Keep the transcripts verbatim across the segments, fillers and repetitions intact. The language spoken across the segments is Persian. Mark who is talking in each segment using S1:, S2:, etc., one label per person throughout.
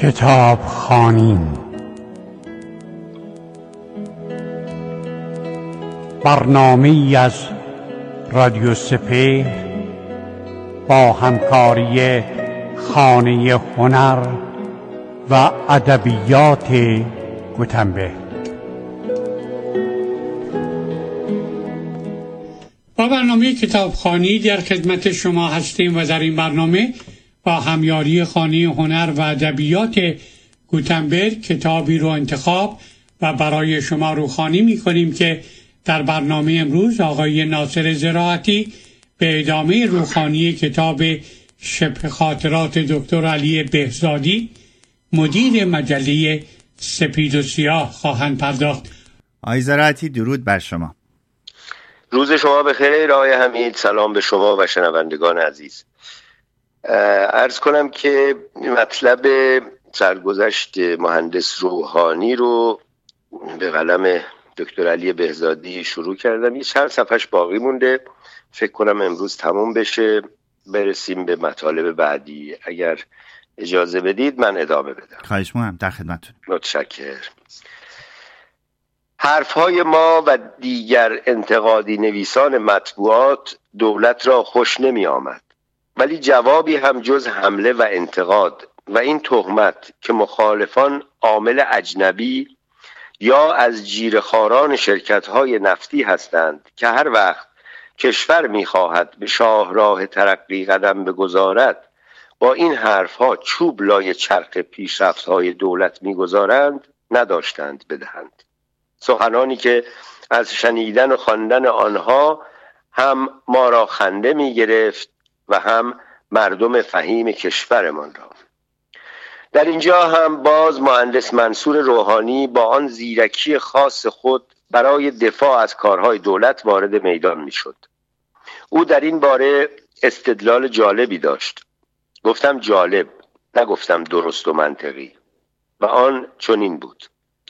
S1: کتابخوانی. برنامه‌ای از رادیو سپهر با همکاری خانه هنر و ادبیات گوتنبرگ. با برنامه کتابخوانی در خدمت شما هستیم و در این برنامه با همیاری خانه هنر و ادبیات گوتنبرگ کتابی رو انتخاب و برای شما روخوانی می‌کنیم که در برنامه امروز آقای ناصر زراعتی به ادامه روخوانی کتاب شبه خاطرات دکتر علی بهزادی مدیر مجله سپید و سیاه خواهند پرداخت.
S2: آقای زراعتی درود بر شما.
S3: روز شما بخیر آقای حمید، سلام به شما و شنوندگان عزیز. عرض کنم که مطلب سرگذشت مهندس روحانی رو به قلم دکتر علی بهزادی شروع کردم. یه چند صفحش باقی مونده، فکر کنم امروز تموم بشه، برسیم به مطالب بعدی. اگر اجازه بدید من ادامه بدم.
S2: خواهش می‌کنم، در خدمتتون.
S3: متشکرم. حرفهای ما و دیگر انتقادی نویسان مطبوعات دولت را خوش نمی آمد، ولی جوابی هم جز حمله و انتقاد و این تهمت که مخالفان عامل اجنبی یا از جیره‌خواران شرکت‌های نفتی هستند که هر وقت کشور می‌خواهد به شاهراه ترقی قدم بگذارد با این حرفها چوب لای چرخ پیشرفت‌های دولت می‌گذارند نداشتند بدهند. سخنانی که از شنیدن و خواندن آنها هم ما را خنده می‌گرفت و هم مردم فهیم کشورمان را. در اینجا هم باز مهندس منصور روحانی با آن زیرکی خاص خود برای دفاع از کارهای دولت وارد میدان میشد. او در این باره استدلال جالبی داشت. گفتم جالب، نگفتم درست و منطقی، و آن چنین بود: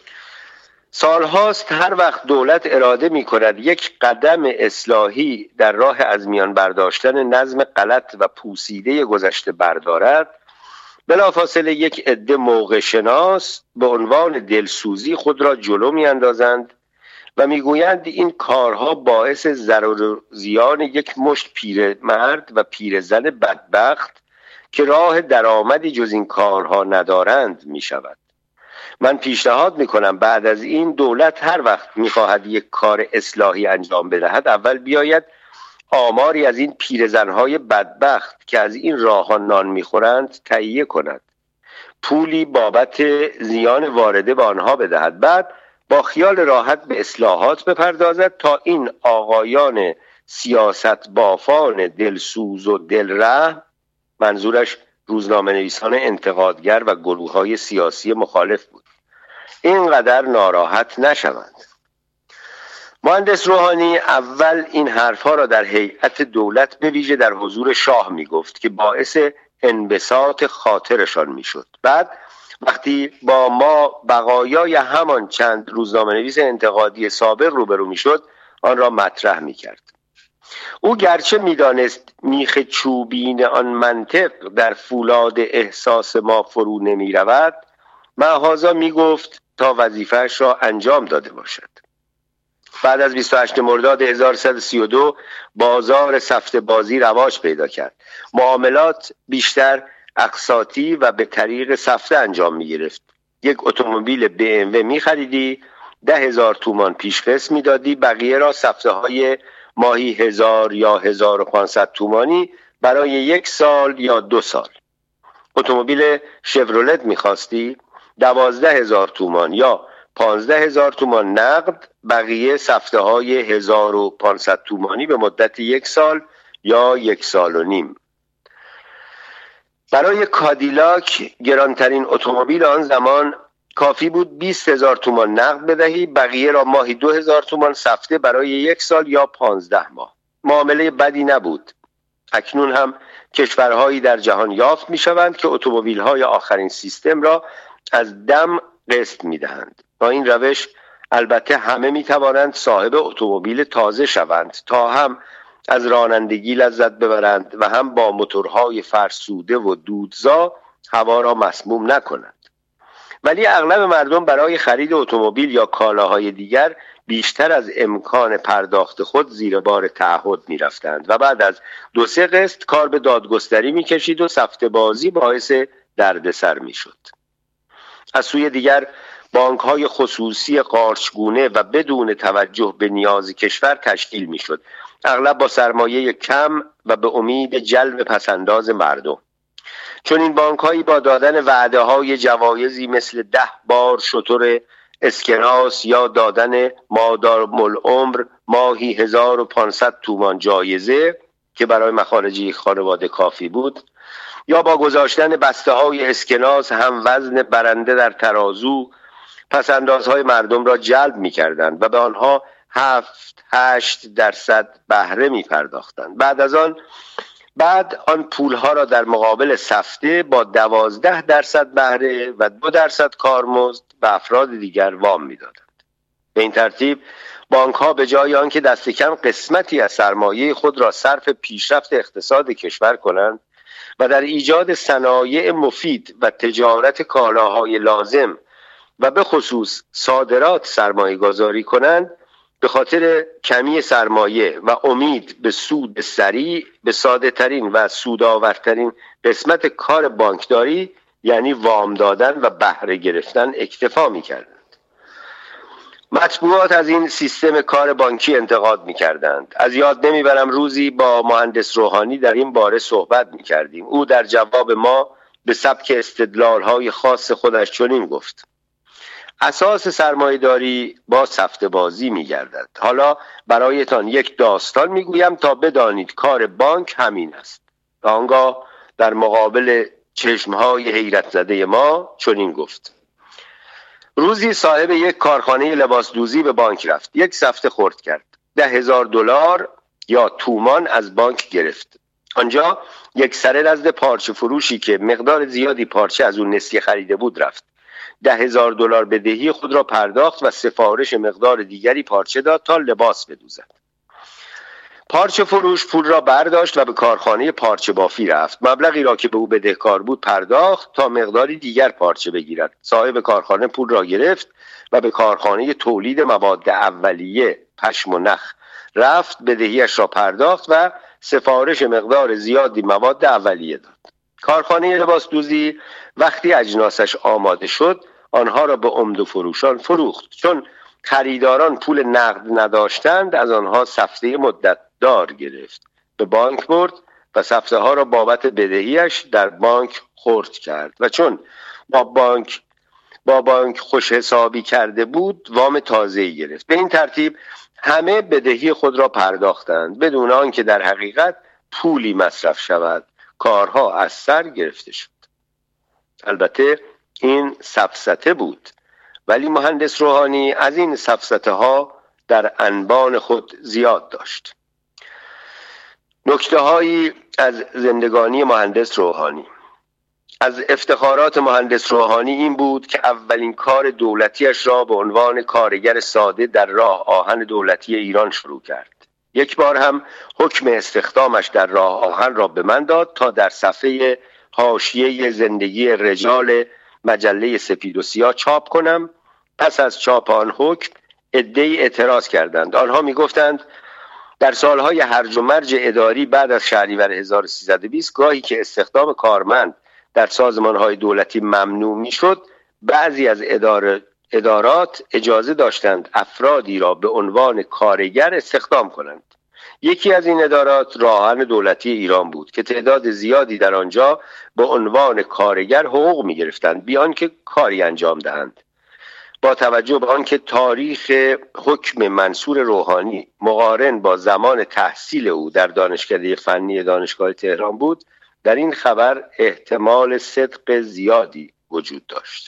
S3: سالهاست هر وقت دولت اراده می کند یک قدم اصلاحی در راه از میان برداشتن نظم غلط و پوسیده گذشته بردارد، بلافاصله یک عده موقع شناس به عنوان دلسوزی خود را جلو می اندازند و می گویند این کارها باعث ضرر و زیان یک مشت پیرمرد و پیرزن بدبخت که راه درآمدی جز این کارها ندارند می شود. من پیشنهاد میکنم بعد از این دولت هر وقت میخواهد یک کار اصلاحی انجام بدهد اول بیاید آماری از این پیرزنهای بدبخت که از این راه‌ها نان میخورند تهیه کند، پولی بابت زیان وارده به آنها بدهد، بعد با خیال راحت به اصلاحات بپردازد تا این آقایان سیاست بافان دلسوز و دلرحم، منظورش روزنامه نویسان انتقادگر و گروه‌های سیاسی مخالف بود، اینقدر ناراحت نشوند. مهندس روحانی اول این حرفها را در هیئت دولت به ویژه در حضور شاه می گفت که باعث انبساط خاطرشان می شد. بعد وقتی با ما بقایای همان چند روزنامه نویس انتقادی سابق روبرو می شد آن را مطرح می کرد. او گرچه می دانست میخ چوبین آن منطق در فولاد احساس ما فرو نمی رود، معاذا می گفت تا وظیفه‌اش را انجام داده باشد. بعد از بیست و هشتم مرداد هزار و سیصد و سی و دو بازار سفته بازی رواج پیدا کرد. معاملات بیشتر اقساطی و به طریق سفته انجام می گرفت. یک اتومبیل بی ام و می خریدی، ده هزار تومان پیشقسط می دادی، بقیه را سفته های ماهی هزار یا هزار و پانصد تومانی برای یک سال یا دو سال. اتومبیل شورولت میخواستی، دوازده هزار تومان یا پانزده هزار تومان نقد، بقیه سفته های هزار و پانصد تومانی به مدت یک سال یا یک سال و نیم. برای کادیلاک گرانترین اتومبیل آن زمان کافی بود بیست هزار تومان نقد بدهی، بقیه را ماهی دو هزار تومان سفته برای یک سال یا پانزده ماه. معامله بدی نبود. اکنون هم کشورهایی در جهان یافت می شوند که اتومبیل‌های آخرین سیستم را از دم قسط می دهند. با این روش البته همه می توانند صاحب اتومبیل تازه شوند تا هم از رانندگی لذت ببرند و هم با موتورهای فرسوده و دودزا هوا را مسموم نکنند. ولی اغلب مردم برای خرید اتومبیل یا کالاهای دیگر بیشتر از امکان پرداخت خود زیر بار تعهد می رفتند و بعد از دو سه قسط کار به دادگستری می کشید و سفته بازی باعث دردسر می شد. از سوی دیگر بانک های خصوصی قارچگونه و بدون توجه به نیاز کشور تشکیل می شد، اغلب با سرمایه کم و به امید جلب پسنداز مردم. چون این بانک هایی با دادن وعده های جوایزی مثل ده بار شتر اسکناس یا دادن مادام العمر ماهی هزار و پانصد تومان جایزه که برای مخارج یک خانواده کافی بود، یا با گذاشتن بسته های اسکناس هم وزن برنده در ترازو پسندازهای مردم را جلب می کردند و به آنها هفت هشت درصد بهره می پرداختند. بعد از آن بعد آن پولها را در مقابل سفته با دوازده درصد بهره و دو درصد کارمزد به افراد دیگر وام می دادند. به این ترتیب بانک ها به جای آنکه دست کم قسمتی از سرمایه خود را صرف پیشرفت اقتصاد کشور کنند و در ایجاد صنایع مفید و تجارت کالاهای لازم و به خصوص صادرات سرمایه گذاری کنند، به خاطر کمی سرمایه و امید به سود سریع به ساده ترین و سودآورترین قسمت کار بانکداری یعنی وام دادن و بهره گرفتن اکتفا می کردند. مطبوعات از این سیستم کار بانکی انتقاد می کردند. از یاد نمی برم روزی با مهندس روحانی در این باره صحبت می کردیم. او در جواب ما به سبک استدلال‌های خاص خودش چنین گفت: اساس سرمایه‌داری با سفته بازی می‌گردد. حالا برایتان یک داستان می‌گویم تا بدانید کار بانک همین است. و آنگاه در مقابل چشم‌های حیرت زده ما چنین گفت: روزی صاحب یک کارخانه لباس دوزی به بانک رفت. یک سفته خرد کرد. ده هزار دلار یا تومان از بانک گرفت. آنجا یک سره نزد پارچه فروشی که مقدار زیادی پارچه از اون نسیه خریده بود رفت. ده هزار دلار بدهی خود را پرداخت و سفارش مقدار دیگری پارچه داد تا لباس بدوزد. پارچه فروش پول را برداشت و به کارخانه پارچه بافی رفت. مبلغی را که به او بدهکار بود پرداخت تا مقداری دیگر پارچه بگیرد. صاحب کارخانه پول را گرفت و به کارخانه تولید مواد اولیه پشم و نخ رفت، بدهیش را پرداخت و سفارش مقدار زیادی مواد اولیه داد. کارخانه لباس دوزی وقتی اجناسش آماده شد آنها را به عمده فروشان فروخت. چون خریداران پول نقد نداشتند از آنها سفته مدت دار گرفت، به بانک برد و سفته ها را بابت بدهیش در بانک خرد کرد و چون با بانک با بانک خوش حسابی کرده بود وام تازه‌ای گرفت. به این ترتیب همه بدهی خود را پرداختند بدون آنکه در حقیقت پولی مصرف شود. کارها از سر گرفته شد. البته این سفسطه بود، ولی مهندس روحانی از این سفسطه ها در انبان خود زیاد داشت. نکته هایی از زندگانی مهندس روحانی. از افتخارات مهندس روحانی این بود که اولین کار دولتیش را به عنوان کارگر ساده در راه آهن دولتی ایران شروع کرد. یک بار هم حکم استخدامش در راه آهن را به من داد تا در صفحه حاشیه زندگی رجال مجله سپید و سیاه چاپ کنم. پس از چاپ آن حکم عده‌ای اعتراض کردند. آنها می گفتند در سالهای هرج و مرج اداری بعد از شهریور هزار و سیصد و بیست گاهی که استخدام کارمند در سازمانهای دولتی ممنوع می شد، بعضی از اداره ادارات اجازه داشتند افرادی را به عنوان کارگر استخدام کنند. یکی از این ادارات راه آهن دولتی ایران بود که تعداد زیادی در آنجا به عنوان کارگر حقوق می گرفتند بی آنکه کاری انجام دهند. با توجه به آنکه تاریخ حکم منصور روحانی مقارن با زمان تحصیل او در دانشکده فنی دانشگاه تهران بود، در این خبر احتمال صدق زیادی وجود داشت.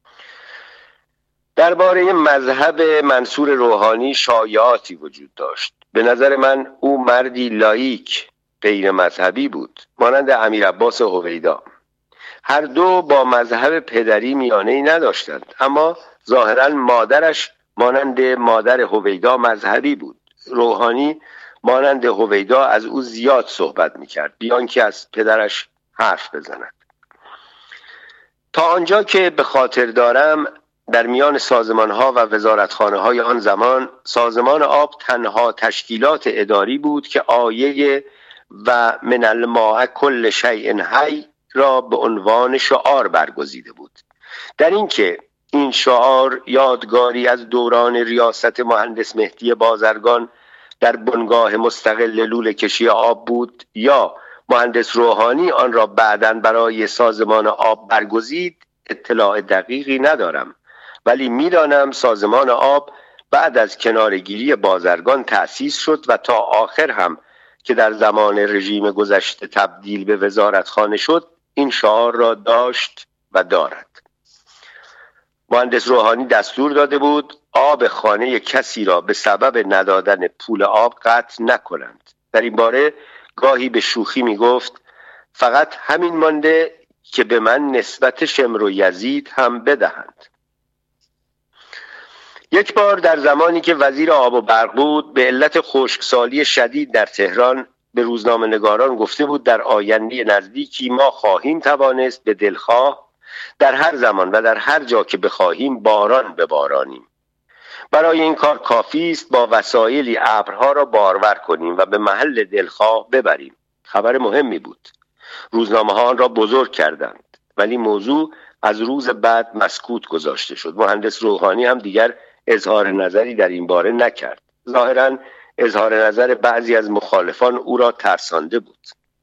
S3: درباره مذهب منصور روحانی شایعاتی وجود داشت. به نظر من او مردی لاییک غیر مذهبی بود، مانند امیر عباس هویدا. هر دو با مذهب پدری میانه‌ای نداشتند، اما ظاهراً مادرش مانند مادر هویدا مذهبی بود. روحانی مانند هویدا از او زیاد صحبت میکرد بیان که از پدرش حرف بزند. تا آنجا که به خاطر دارم در میان سازمان‌ها و وزارتخانه‌های آن زمان سازمان آب تنها تشکیلات اداری بود که آیه و من الماء کل شیء حی را به عنوان شعار برگزیده بود. در این که این شعار یادگاری از دوران ریاست مهندس مهدی بازرگان در بنگاه مستقل لوله کشی آب بود یا مهندس روحانی آن را بعداً برای سازمان آب برگزید اطلاع دقیقی ندارم، ولی میدانم سازمان آب بعد از کنارگیری بازرگان تأسیس شد و تا آخر هم که در زمان رژیم گذشته تبدیل به وزارتخانه شد این شعار را داشت و دارد. مهندس روحانی دستور داده بود آب خانه کسی را به سبب ندادن پول آب قطع نکنند. در این باره گاهی به شوخی می گفت فقط همین مانده که به من نسبت شمر و یزید هم بدهند. یک بار در زمانی که وزیر آب و برق بود به علت خشکسالی شدید در تهران به روزنامه نگاران گفته بود در آینده نزدیکی ما خواهیم توانست به دلخواه در هر زمان و در هر جا که بخواهیم باران ببارانیم. برای این کار کافی است با وسایلی ابرها را بارور کنیم و به محل دلخواه ببریم. خبر مهمی بود. روزنامه ها آن را بزرگ کردند، ولی موضوع از روز بعد مسکوت گذاشته شد. مهندس روحانی هم دیگر اظهار نظری در این باره نکرد. ظاهراً اظهار نظر بعضی از مخالفان او را ترسانده بود.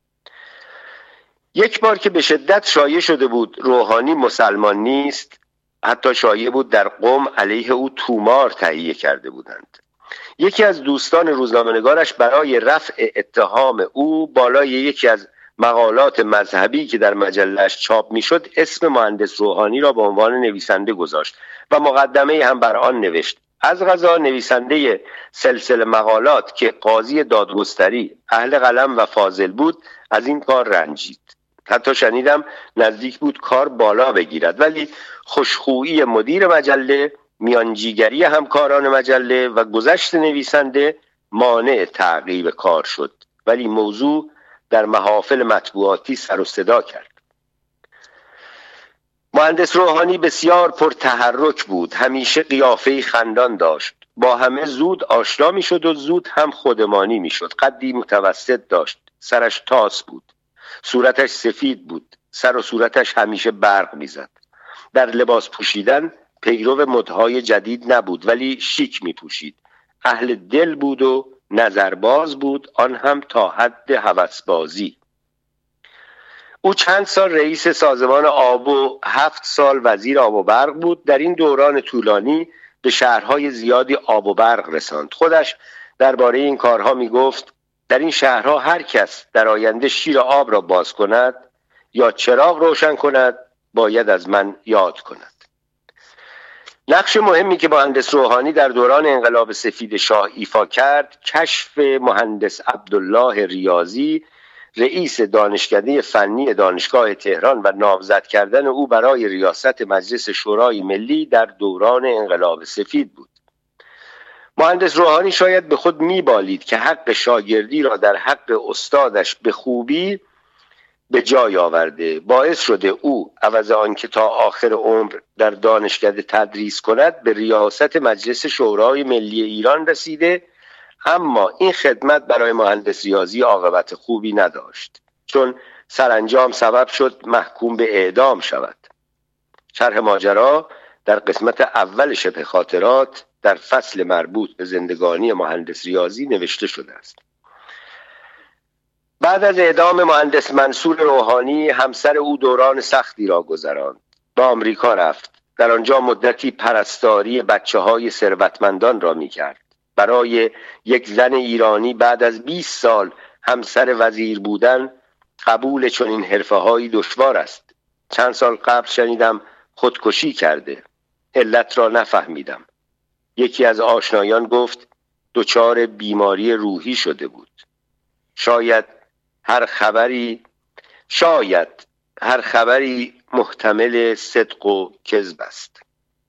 S3: یک بار که به شدت شایع شده بود روحانی مسلمان نیست، حتی شایع بود در قم علیه او تومار تهیه کرده بودند. یکی از دوستان روزنامه‌نگارش برای رفع اتهام او بالای یکی از مقالات مذهبی که در مجله‌اش چاپ میشد اسم مهندس روحانی را به عنوان نویسنده گذاشت و مقدمه هم بر آن نوشت. از قضا نویسنده سلسله مقالات که قاضی دادگستری اهل قلم و فاضل بود از این کار رنجید. حتی شنیدم نزدیک بود کار بالا بگیرد، ولی خوشخویی مدیر مجله، میانجیگری همکاران مجله و گذشت نویسنده مانع تعقیب کار شد، ولی موضوع در محافل مطبوعاتی سر و صدا کرد. مهندس روحانی بسیار پرتحرک بود، همیشه قیافه‌ای خندان داشت، با همه زود آشنا می شد و زود هم خودمانی می شد. قدی متوسط داشت، سرش تاس بود، صورتش سفید بود، سر و صورتش همیشه برق می زد. در لباس پوشیدن پیرو مدهای جدید نبود، ولی شیک می پوشید. اهل دل بود و نظرباز بود، آن هم تا حد هوسبازی. او چند سال رئیس سازمان آب و هفت سال وزیر آب و برق بود. در این دوران طولانی به شهرهای زیادی آب و برق رساند. خودش درباره این کارها می گفت در این شهرها هر کس در آینده شیر آب را باز کند یا چراغ روشن کند باید از من یاد کند. نقش مهمی که مهندس روحانی در دوران انقلاب سفید شاه ایفا کرد کشف مهندس عبدالله ریاضی رئیس دانشکده فنی دانشگاه تهران و نامزد کردن او برای ریاست مجلس شورای ملی در دوران انقلاب سفید بود. مهندس روحانی شاید به خود میبالید که حق شاگردی را در حق استادش به خوبی به جای آورده، باعث شده او عوض آنکه تا آخر عمر در دانشکده تدریس کند به ریاست مجلس شورای ملی ایران رسیده، اما این خدمت برای مهندس ریاضی عاقبت خوبی نداشت، چون سرانجام سبب شد محکوم به اعدام شود. شرح ماجرا در قسمت اول شبه خاطرات در فصل مربوط به زندگانی مهندس ریاضی نوشته شده است. بعد از اعدام مهندس منصور روحانی همسر او دوران سختی را گذراند. به آمریکا رفت. در آنجا مدتی پرستاری بچه های ثروتمندان را می کرد. برای یک زن ایرانی بعد از بیست سال همسر وزیر بودن قبول چنین حرفه‌هایی دشوار است. چند سال قبل شنیدم خودکشی کرده. علت را نفهمیدم. یکی از آشنایان گفت دچار بیماری روحی شده بود. شاید هر خبری شاید هر خبری محتمل صدق و کذب است.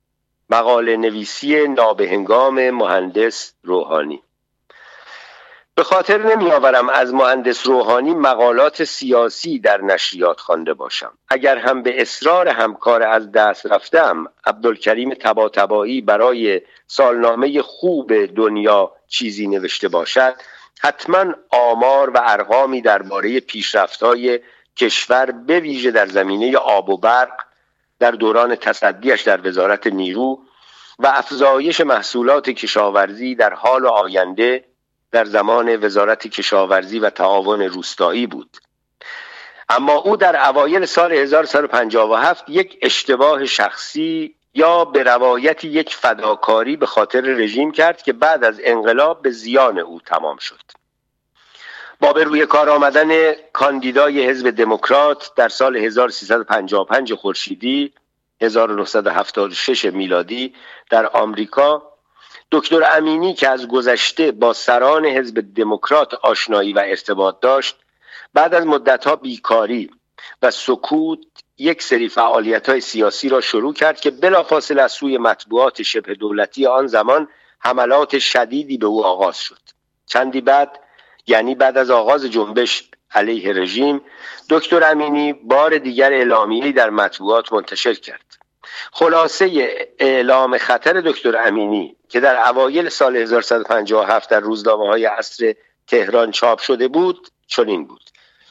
S3: مقاله نویسی نابهنگام مهندس روحانی. به خاطر نمی آورم از مهندس روحانی مقالات سیاسی در نشریات خوانده باشم. اگر هم به اصرار همکار از دست رفتم عبدالکریم طباطبایی برای سالنامه خوب دنیا چیزی نوشته باشد، حتما آمار و ارقامی درباره پیشرفت‌های کشور به ویژه در زمینه آب و برق در دوران تصدیش در وزارت نیرو و افزایش محصولات کشاورزی در حال آینده در زمان وزارت کشاورزی و تعاون روستایی بود. اما او در اوایل سال هزار و سیصد و پنجاه و هفت یک اشتباه شخصی یا به روایت یک فداکاری به خاطر رژیم کرد که بعد از انقلاب به زیان او تمام شد. با به روی کار آمدن کاندیدای حزب دموکرات در سال هزار و سیصد و پنجاه و پنج خورشیدی هزار و نهصد و هفتاد و شش میلادی در آمریکا، دکتر امینی که از گذشته با سران حزب دموکرات آشنایی و ارتباط داشت، بعد از مدت‌ها بیکاری و سکوت یک سری فعالیت‌های سیاسی را شروع کرد که بلافاصله از سوی مطبوعات شبه دولتی آن زمان حملات شدیدی به او آغاز شد. چندی بعد، یعنی بعد از آغاز جنبش علیه رژیم، دکتر امینی بار دیگر اعلامیه‌ای در مطبوعات منتشر کرد. خلاصه اعلام خطر دکتر امینی که در اوایل سال هزار و سیصد و پنجاه و هفت در روزنامه‌های عصر تهران چاپ شده بود چنین بود: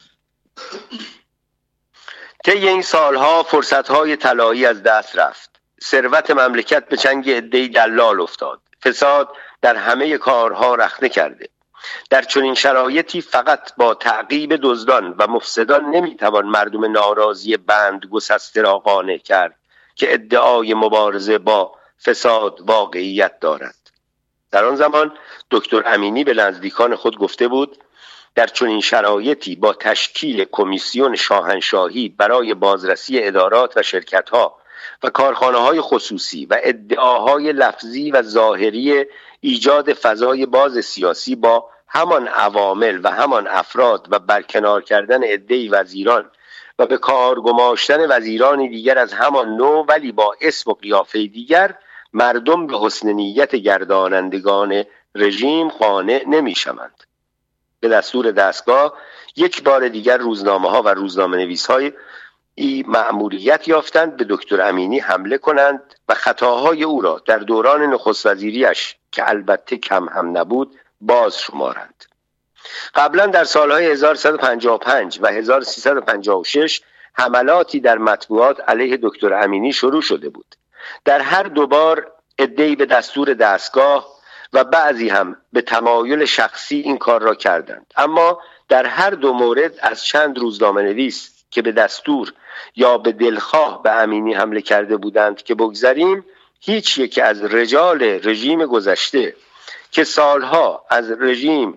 S3: طی این سالها فرصت‌های طلایی از دست رفت. ثروت مملکت به چنگ عده‌ای دلال افتاد. فساد در همه کارها رخنه کرده. در چنین شرایطی فقط با تعقیب دزدان و مفسدان نمیتوان مردم ناراضی بند گسسته را قانع کرد که ادعای مبارزه با فساد واقعیت دارد. در آن زمان دکتر امینی به نزدیکان خود گفته بود در چنین شرایطی با تشکیل کمیسیون شاهنشاهی برای بازرسی ادارات و شرکت‌ها و کارخانه‌های خصوصی و ادعاهای لفظی و ظاهری ایجاد فضای باز سیاسی با همان عوامل و همان افراد و برکنار کردن عده‌ای وزیران و به کار گماشتن وزیرانی دیگر از همان نوع ولی با اسم و قیافه دیگر، مردم به حسن نیت گردانندگان رژیم قانع نمی‌شوند. به دستور دستگاه یک بار دیگر روزنامه‌ها و روزنامه‌نویس‌های ای مأموریت یافتند به دکتر امینی حمله کنند و خطاهای او را در دوران نخست وزیریش که البته کم هم نبود باز شمارند. قبلا در سالهای هزار و سیصد و پنجاه و پنج و هزار و سیصد و پنجاه و شش حملاتی در مطبوعات علیه دکتر امینی شروع شده بود. در هر دوبار عده‌ای به دستور دستگاه و بعضی هم به تمایل شخصی این کار را کردند، اما در هر دو مورد از چند روزنامه نویس که به دستور یا به دلخواه به امینی حمله کرده بودند که بگذریم، هیچ یک از رجال رژیم گذشته که سالها از رژیم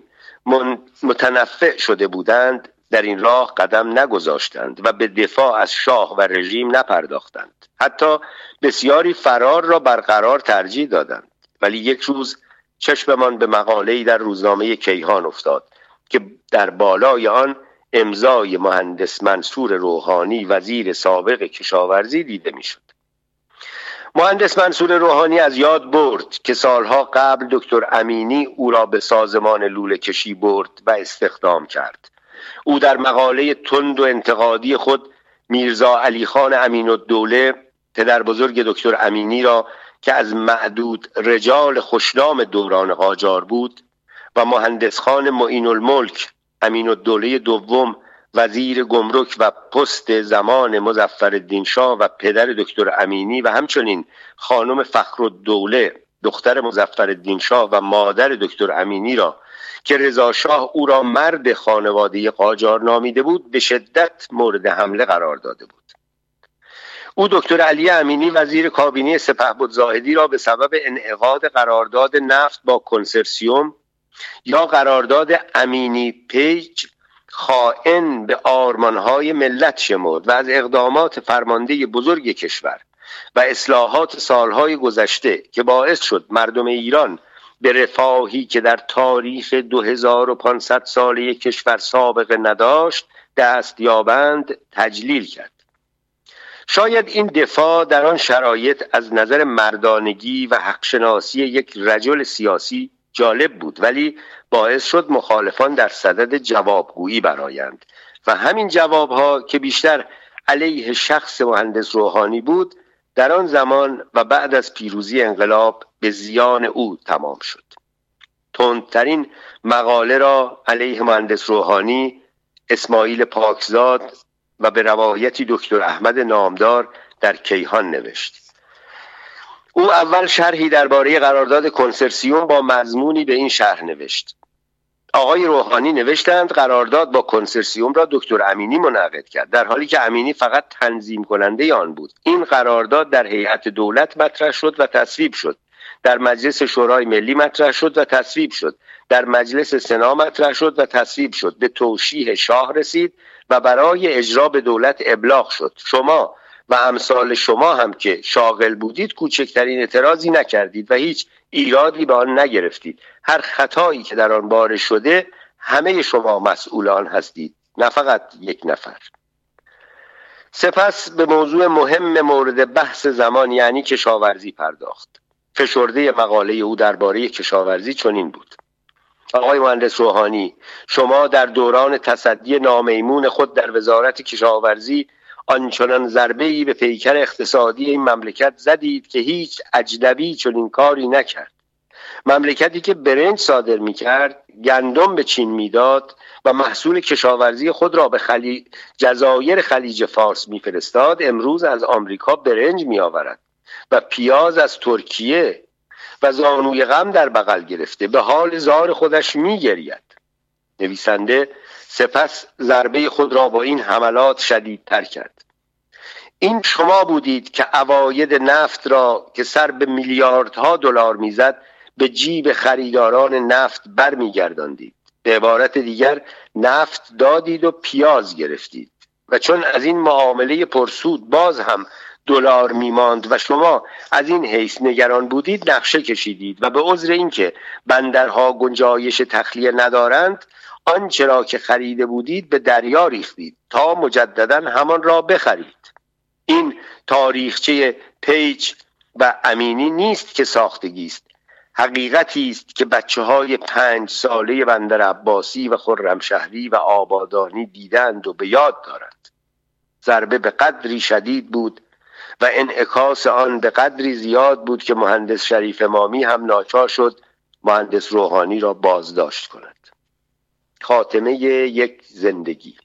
S3: متنفع شده بودند در این راه قدم نگذاشتند و به دفاع از شاه و رژیم نپرداختند. حتی بسیاری فرار را برقرار ترجیح دادند. ولی یک روز چشممان به مقاله‌ای در روزنامه کیهان افتاد که در بالای آن امضای مهندس منصور روحانی وزیر سابق کشاورزی دیده میشد. مهندس منصور روحانی از یاد برد که سالها قبل دکتر امینی او را به سازمان لوله کشی برد و استخدام کرد. او در مقاله تند و انتقادی خود میرزا علی خان امین‌الدوله پدر بزرگ دکتر امینی را که از معدود رجال خوشنام دوران قاجار بود و مهندس خان معین الملک امین‌الدوله دوم وزیر گمرک و پست زمان مظفرالدین شاه و پدر دکتر امینی و همچنین خانم فخرالدوله دختر مظفرالدین شاه و مادر دکتر امینی را که رضا شاه او را مرد خانواده قاجار نامیده بود به شدت مورد حمله قرار داده بود. او دکتر علی امینی وزیر کابینه سپهبد زاهدی را به سبب انعقاد قرارداد نفت با کنسرسیوم یا قرارداد امینی پیج خائن به آرمانهای ملت شمرد و از اقدامات فرمانده بزرگ کشور و اصلاحات سالهای گذشته که باعث شد مردم ایران به رفاهی که در تاریخ دو هزار و پانصد ساله کشور سابقه نداشت دست یابند تجلیل کرد. شاید این دفاع در آن شرایط از نظر مردانگی و حقشناسی یک رجل سیاسی جالب بود، ولی باعث شد مخالفان در صدد جوابگویی برآیند و همین جوابها که بیشتر علیه شخص مهندس روحانی بود در آن زمان و بعد از پیروزی انقلاب به زیان او تمام شد. تندترین مقاله را علیه مهندس روحانی اسماعیل پاکزاد و به روایتی دکتر احمد نامدار در کیهان نوشت. او اول شرحی درباره قرارداد کنسرسیوم با مضمونی به این شرح نوشت: آقای روحانی نوشتند قرارداد با کنسرسیوم را دکتر امینی منعقد کرد، در حالی که امینی فقط تنظیم کننده آن بود. این قرارداد در هیئت دولت مطرح شد و تصویب شد، در مجلس شورای ملی مطرح شد و تصویب شد، در مجلس سنا مطرح شد و تصویب شد، به توشیح شاه رسید و برای اجرا به دولت ابلاغ شد. شما و امثال شما هم که شاغل بودید کوچکترین اعتراضی نکردید و هیچ ایرادی به آن نگرفتید. هر خطایی که در آن باره شده همه شما مسئول آن هستید، نه فقط یک نفر. سپس به موضوع مهم مورد بحث زمان یعنی کشاورزی پرداخت. فشرده مقاله او درباره کشاورزی چنین بود: آقای مهندس روحانی، شما در دوران تصدی نامیمون خود در وزارت کشاورزی آنچنان ضربه‌ای به پیکر اقتصادی این مملکت زدید که هیچ اجنبی چنین کاری نکرد. مملکتی که برنج صادر می‌کرد، گندم به چین میداد و محصول کشاورزی خود را به خلی... جزایر خلیج فارس میفرستاد، امروز از آمریکا برنج میآورد و پیاز از ترکیه و زانوی غم در بغل گرفته به حال زار خودش میگرید. نویسنده سپس ضربه خود را با این حملات شدیدتر کرد: این شما بودید که عواید نفت را که سر به میلیاردها دلار میزد به جیب خریداران نفت برمیگرداندید. به عبارت دیگر نفت دادید و پیاز گرفتید و چون از این معامله پرسود باز هم دلار میماند و شما از این حیث نگران بودید نقشه کشیدید و به عذر اینکه بندرها گنجایش تخلیه ندارند آنچه را که خریده بودید به دریا ریختید تا مجددا همان را بخرید. این تاریخچه پیج و امینی نیست که ساختگی است، حقیقتی است که بچه های پنج ساله بندر عباسی و خرمشهری و آبادانی دیدند و به یاد دارند. ضربه به قدری شدید بود و انعکاس آن به قدری زیاد بود که مهندس شریف امامی هم ناچار شد مهندس روحانی را بازداشت کند. خاتمه یک زندگی.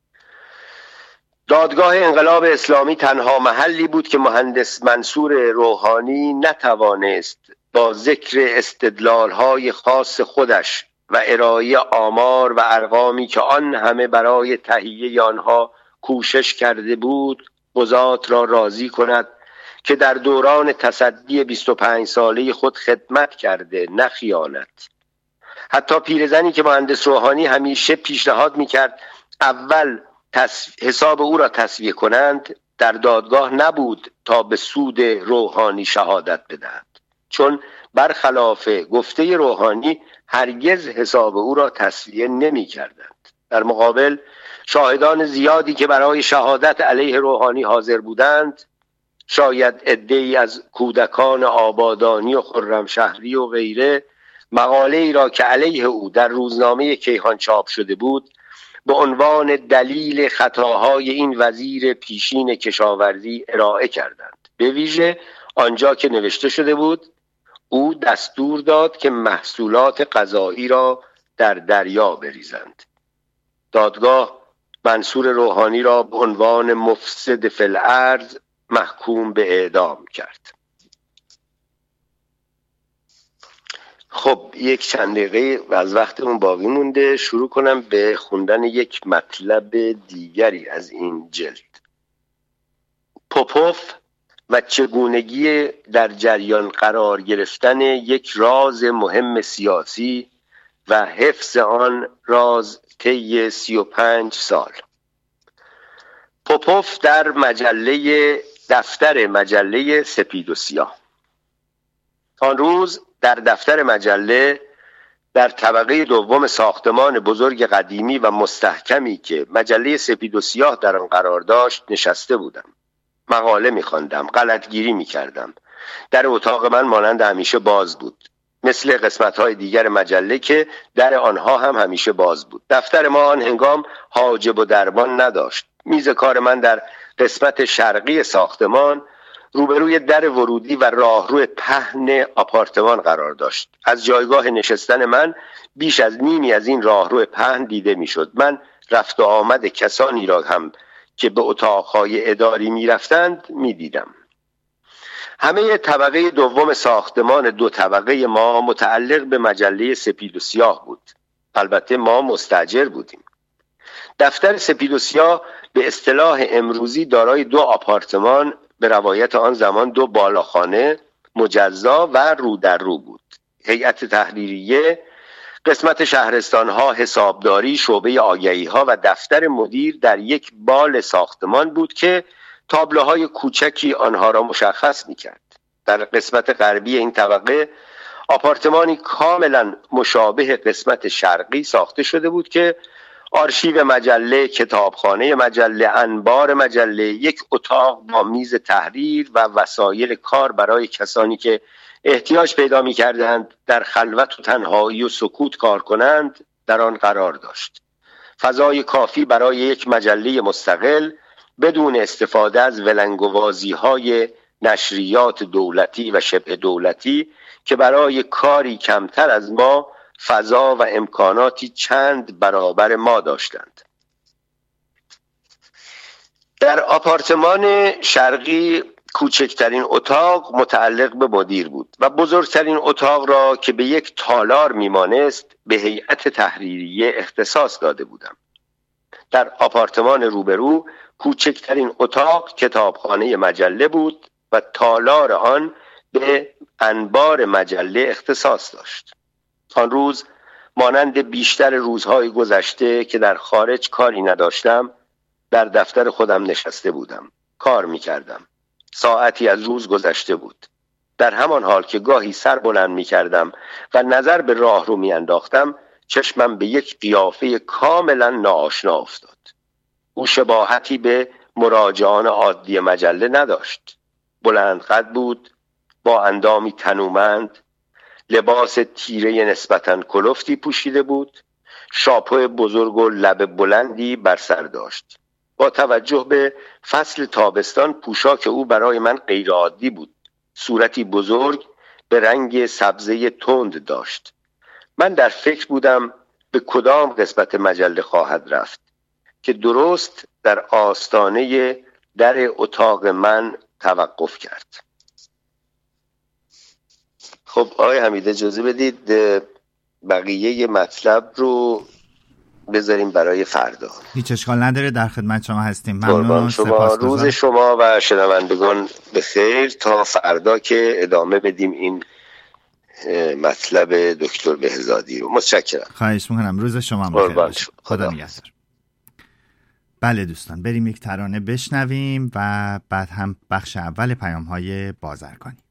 S3: دادگاه انقلاب اسلامی تنها محلی بود که مهندس منصور روحانی نتوانست با ذکر استدلال‌های خاص خودش و ارائه آمار و ارقامی که آن همه برای تهیه آنها کوشش کرده بود قضات را راضی کند که در دوران تصدی بیست و پنج ساله خود خدمت کرده، نه خیانت. حتی پیرزنی که مهندس روحانی همیشه پیشنهاد میکرد اول حساب او را تسویه کنند در دادگاه نبود تا به سود روحانی شهادت بدهد، چون برخلاف گفته روحانی هرگز حساب او را تسویه نمی کردند. در مقابل شاهدان زیادی که برای شهادت علیه روحانی حاضر بودند، شاید عده‌ای از کودکان آبادانی و خرمشهری و غیره، مقاله ای را که علیه او در روزنامه کیهان چاپ شده بود به عنوان دلیل خطاهای این وزیر پیشین کشاورزی ارائه کردند. به ویژه آنجا که نوشته شده بود او دستور داد که محصولات غذایی را در دریا بریزند. دادگاه منصور روحانی را به عنوان مفسد فی الارض محکوم به اعدام کرد. خب یک چند دقیقه از وقتمون باقی مونده، شروع کنم به خوندن یک مطلب دیگری از این جلد. پوپوف و چگونگی در جریان قرار گرفتن یک راز مهم سیاسی و حفظ آن راز طی سی و پنج سال. پوپوف در مجله دفتر مجله سپید و سیاه. آن روز در دفتر مجله در طبقه دوم ساختمان بزرگ قدیمی و مستحکمی که مجله سپید و سیاه در آن قرار داشت نشسته بودم. مقاله می‌خواندم، غلطگیری می‌کردم. در اتاق من مانند همیشه باز بود. مثل قسمت‌های دیگر مجله که در آنها هم همیشه باز بود. دفتر ما آن هنگام حاجب و دربان نداشت. میز کار من در قسمت شرقی ساختمان روبروی در ورودی و راهرو پهن آپارتمان قرار داشت. از جایگاه نشستن من بیش از نیمی از این راهرو پهن دیده میشد. من رفت و آمد کسانی را هم که به اتاقهای اداری می رفتند می دیدم. همه طبقه دوم ساختمان دو طبقه ما متعلق به مجله سپید و سیاه بود. البته ما مستاجر بودیم. دفتر سپید و سیاه به اصطلاح امروزی دارای دو آپارتمان، به روایت آن زمان دو بالاخانه مجزا و رو در رو بود. هیئت تحریریه، قسمت شهرستان‌ها، حسابداری، شعبه آگهی‌ها و دفتر مدیر در یک بال ساختمان بود که تابلوهای کوچکی آنها را مشخص می‌کرد. در قسمت غربی این طبقه آپارتمانی کاملا مشابه قسمت شرقی ساخته شده بود که آرشیو مجله، کتابخانه مجله، انبار مجله، یک اتاق با میز تحریر و وسایل کار برای کسانی که احتیاج پیدا می کردند در خلوت و تنهایی و سکوت کار کنند در آن قرار داشت. فضای کافی برای یک مجله مستقل بدون استفاده از ولنگوازی های نشریات دولتی و شبه دولتی که برای کاری کمتر از ما فضا و امکاناتی چند برابر ما داشتند. در آپارتمان شرقی کوچکترین اتاق متعلق به مدیر بود و بزرگترین اتاق را که به یک تالار میمانست به هیئت تحریریه اختصاص داده بودم. در آپارتمان روبرو کوچکترین اتاق کتابخانه مجله بود و تالار آن به انبار مجله اختصاص داشت. آن روز مانند بیشتر روزهای گذشته که در خارج کاری نداشتم، در دفتر خودم نشسته بودم. کار میکردم. ساعتی از روز گذشته بود. در همان حال که گاهی سر بلند میکردم و نظر به راه رو میانداختم، چشمم به یک قیافه کاملا ناآشنا افتاد. او شباهتی به مراجعان عادی مجله نداشت. بلند قد بود، با اندامی تنومند، لباس تیره نسبتاً کلفتی پوشیده بود، شاپو بزرگ و لب بلندی بر سر داشت. با توجه به فصل تابستان پوشاک او برای من غیرعادی بود. صورتی بزرگ به رنگ سبزه تند داشت. من در فکر بودم به کدام قسمت مجله خواهد رفت که درست در آستانه در اتاق من توقف کرد. خب آقای حمید اجازه بدید بقیه مطلب رو بذاریم برای فردا.
S2: هیچ اشکال نداره، در خدمت شما هستیم. ممنون
S3: شما. روز شما و شنوندگان به خیر تا فردا که ادامه بدیم این مطلب دکتر بهزادی رو. متشکرم.
S2: خواهش میکنم. روز شما بخیر. خدا نگهدار. بله دوستان، بریم یک ترانه بشنویم و بعد هم بخش اول پیام‌های بازرگانی.